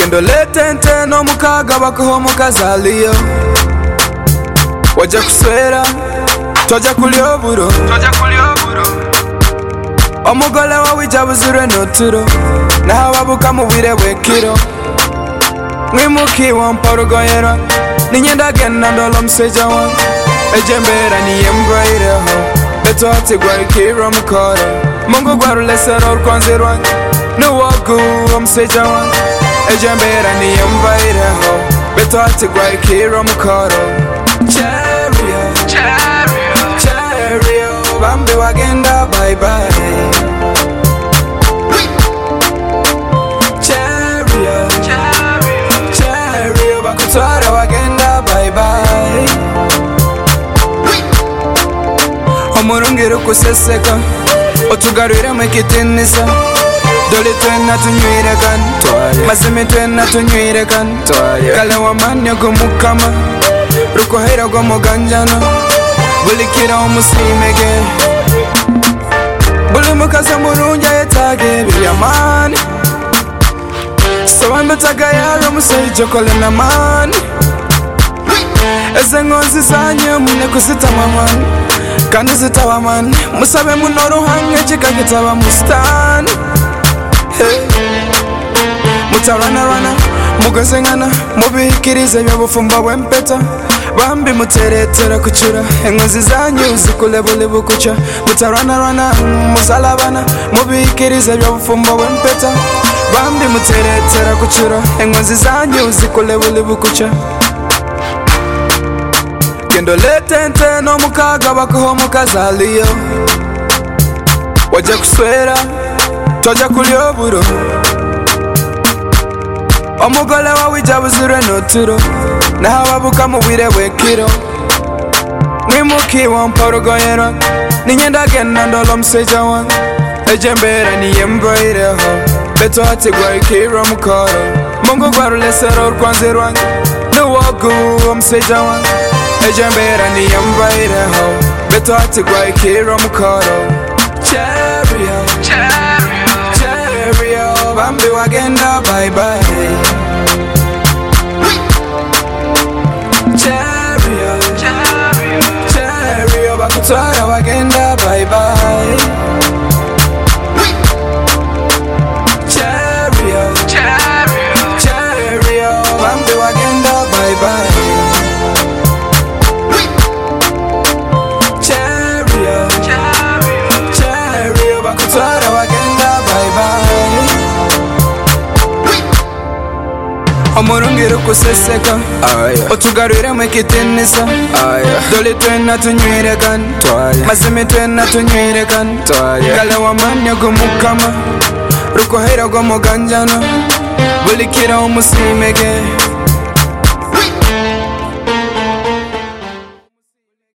Kendo letente no mukaga bakaho mukazaliyo Waja kuswera Toja kulioburo Omugole wawe jabuzure noturo Na hawabuka mubire wekiro Mwimuki wamparugoyera Ninyenda gena ndolo mseja wan Ejembera ni embraire ho Beto hati gwari kiro mkoro Mungu gwaru lesero urkonzirwan Nuwagu mseja wan Ejembera ni embraire ho Beto hati gwari kiro mkoro Cherio Bambi wagenda bye bye Cherio Bakutwara wagenda bye bye Omurungiru kuseseka Otugarwire mwikitinisa Doli twena tunywirekan Mazimi twena tunywirekan Kale wamanyo gumukama Rukohera gumuganjana Bulikira umusimege Buli mukaza murunja yetage bilyamani Sawambe tagayaro musejo kole na mani Eze ngonzi zanyu mune kusita mamani Kandi zitawa mani Musabe munoru hange chika kitaba mustani Mutawana mugazengana Mubihikirize byabufumba wempeta Bambi muteretera kuchura Engozi zanyu zikulebule bukucha Mutawana musalabana Mubihikirize byabufumba wempeta Bambi muteretera kuchura Engozi zanyu zikulebule bukucha Kendo letente no mukaga bakaho mukazaliyo Waja kuswera Toja kulioburo Omugole wawe jabuzure noturo Na hawabuka mubire wekiro Mwimuki wamparugoyera Ninyenda gena ndolo mseja wan Ejembera ni embraire ho Beto hati gwari kiro mkoro Mungu gwaru lesero urkwanzirwan Nuwagu mseja wan Ejembera ni embraire ho Beto hati gwari kiro mkoro Cherio Bambi wagenda bye bye Cherio Bakutwara wagenda bye bye Cherio Bambi wagenda bye bye Cherio Bakutwara wagenda bye bye Omurungiru kuseseka Otugarwire mwikitinisa Doli twena tunywirekan Mazimi twena tunywirekan Kale wamanyo gumukama Rukohera gumuganjana Bulikira umusimege